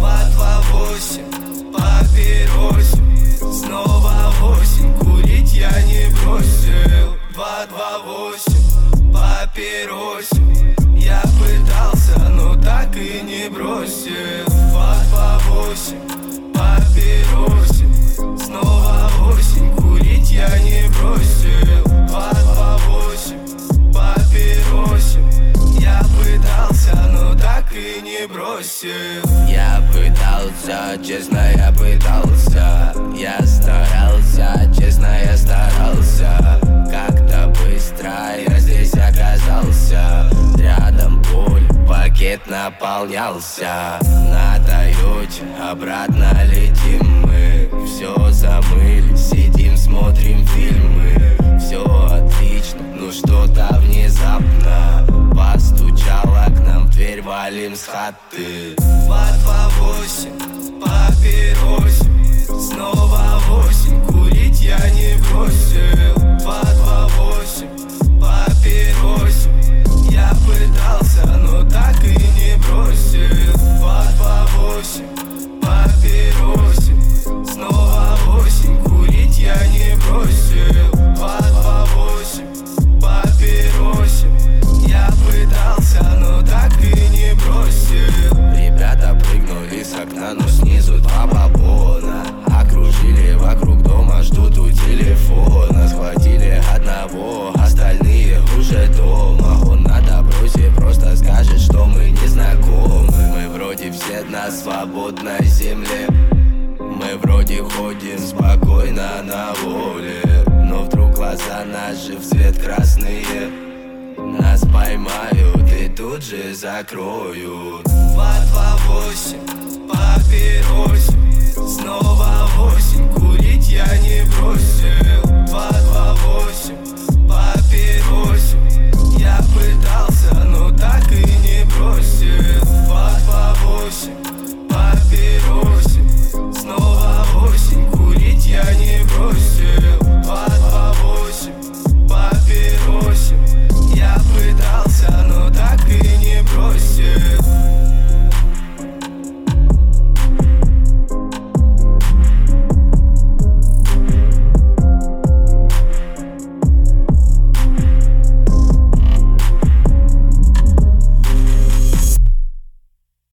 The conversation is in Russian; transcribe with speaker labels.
Speaker 1: 228, папиросим. Снова осень, курить я не бросил. 228, папиросим. Я пытался, но так и не бросил. 228, папиросим. Снова осень, курить я не бросил. 228, папиросим. Я пытался, но так и не бросил.
Speaker 2: Я пытался, честно я пытался. Я старался, честно я старался. Как-то быстро я здесь оказался. Рядом пуль, пакет наполнялся. На Тойоте обратно летим мы. Все замыли, сидим, смотрим фильмы. Все отлично, ну что-то внезапно постучало к нам в дверь, валим с хаты.
Speaker 1: 228, папиросим. Снова осень, курить я не бросил. 228, папиросим. Я пытался, но так и не бросил. 228, папиросим. Снова осень, курить я не бросил. 228, папиросим. Я пытался, но так и не бросил.
Speaker 2: Ребята прыгнули с окна, но снизу два бабона. Окружили вокруг дома, ждут у телефона. Схватили одного, остальные уже дома. Он на допросе просто скажет, что мы не знакомы. Мы вроде все на свободной земле. Мы вроде ходим спокойно на воле. Но вдруг глаза наши в цвет красные. Нас поймают и тут же закроют.
Speaker 1: 228.